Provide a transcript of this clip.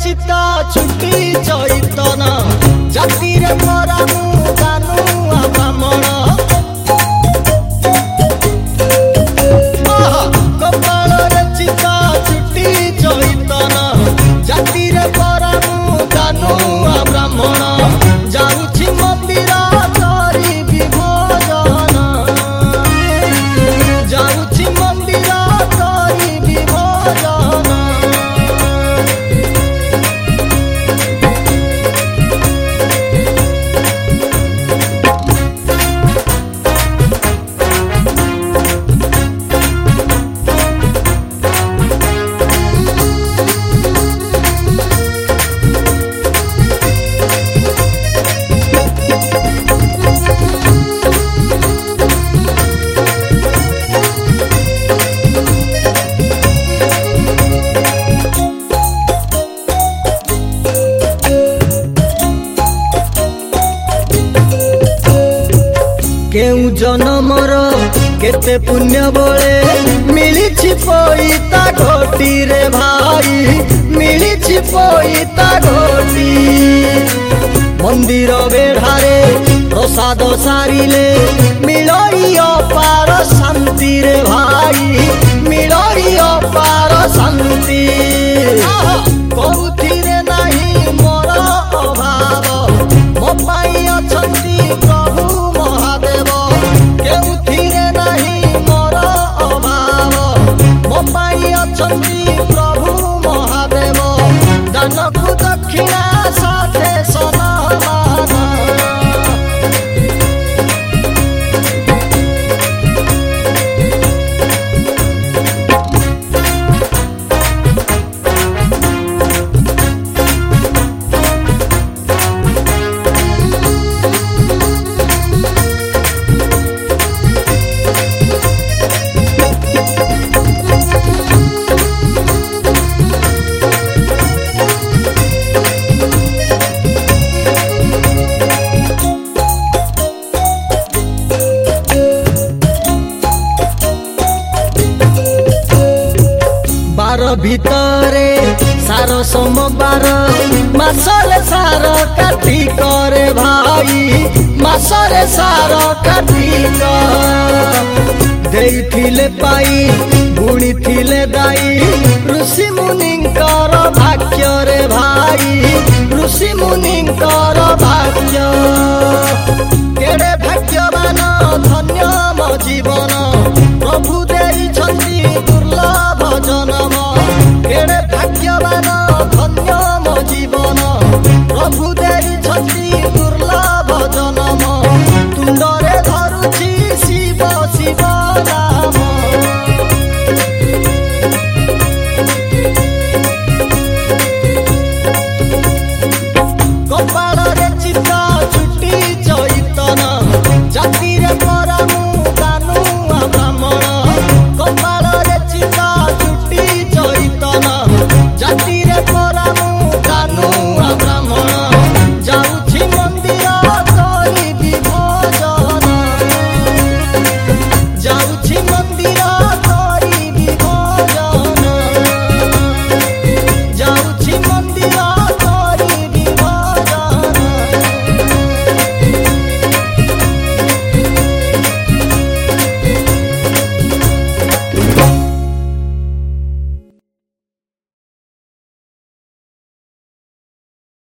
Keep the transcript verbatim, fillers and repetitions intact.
रचिता छुटी चैतन जाति रे परामु जानू ब्राह्मण कपाल रचिता छुटी चैतन जाति रे परामु जानू ब्राह्मण जाऊछि मंदिर करी विभोजन जाऊछि मंदिर करी विभोजन केउ जनमर केते पुण्य बळे मिलिछि पइता घोटी रे भाई मिलिछि पइता घोटी मंदिर बेढ़ारे प्रसाद सारिले मिलई अपार शांति रे भाई मिलई अपार शांति कबुथिरे नाही मोर अभाव मो पाई अछंती प्रभु महादेव केउथिरे नाही मोर अभाव मो पाई अछंती प्रभु महादेव दानकु दक्षिणा साथे सनमान भितरे सार सोमवार मासरे सार कार्तिक रे भाई मासरे सार कार्तिक देइथिले पाई बुणी थिले दाई ऋषि मुनिंकर भाग्य रे भाई ऋषि मुनिंकर भाग्य केड़े भाग्यवान धन्य मो जीवन प्रभु देइछन्ति दुर्लभ जन्म केड़े भाग्यवान